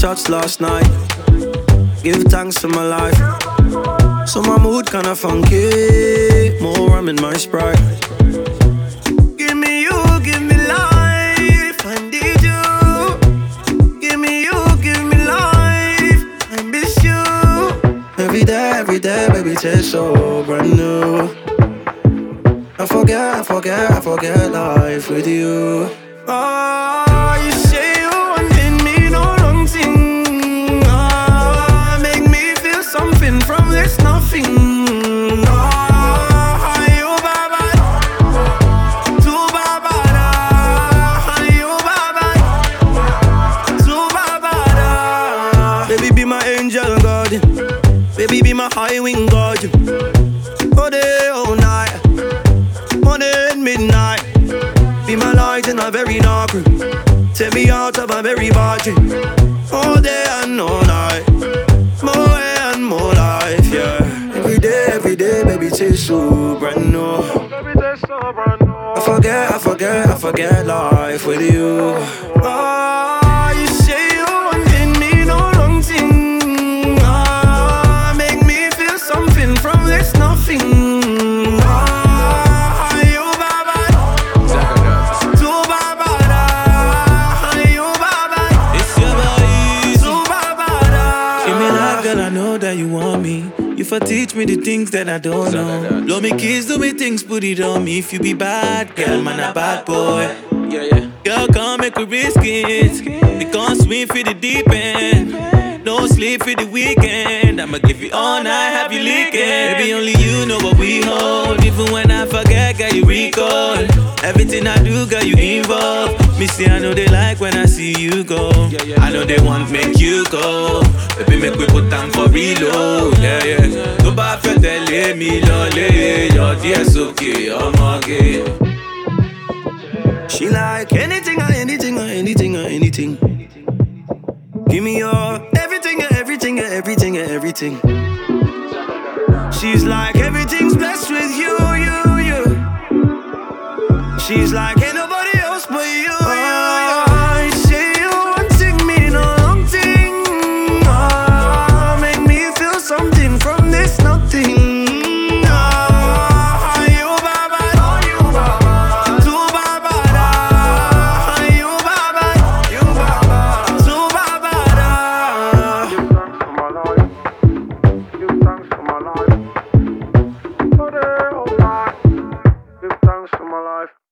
shots last night. Give thanks to my life. So my mood kinda funky. More rum in my Sprite. Give me you, give me life. I need you. Give me you, give me life. I miss you. Every day, baby, tastes so brand new. I forget life with you. Oh, you say you wanted me, no wrong thing. Oh, make me feel something from this nothing. Oh, you baba, too baba, you baba, too baba. Baby, be my angel guardian. Baby, be my high wing guardian. All day, all night, morning and midnight. Be my light in a very dark room. Take me out of a very bad dream. All day and all night. More and more life, yeah. Every day, baby, tastes so brand new. I forget life with you. Oh, you say you wanted me, no wrong thing. Oh, make me feel something from this nothing. That you want me, you for teach me the things that I don't know. Blow me kiss, do me things, put it on me. If you be bad, girl, man, a bad boy. Girl, come make we risk it. We can't swim for the deep end. No sleep for the weekend. I'ma give you all night, have you leaking. Baby, only you know what we hold. Even when I forget, girl, you recall. Everything I do, girl, you involved. Me see, I know they like when I see you go. I know they want make you go. Baby, make we put time for reload. Yeah. Tó bá fẹ́ tẹ̀lé mi lọlé, your DS okay, ọmọ gay. She like anything. Give me your everything. She's like everything's blessed with you. She's like ain't nobody else but you. I say you wanting me, no wrong thing. Oh, make me feel something from this nothing. Thanks for my life.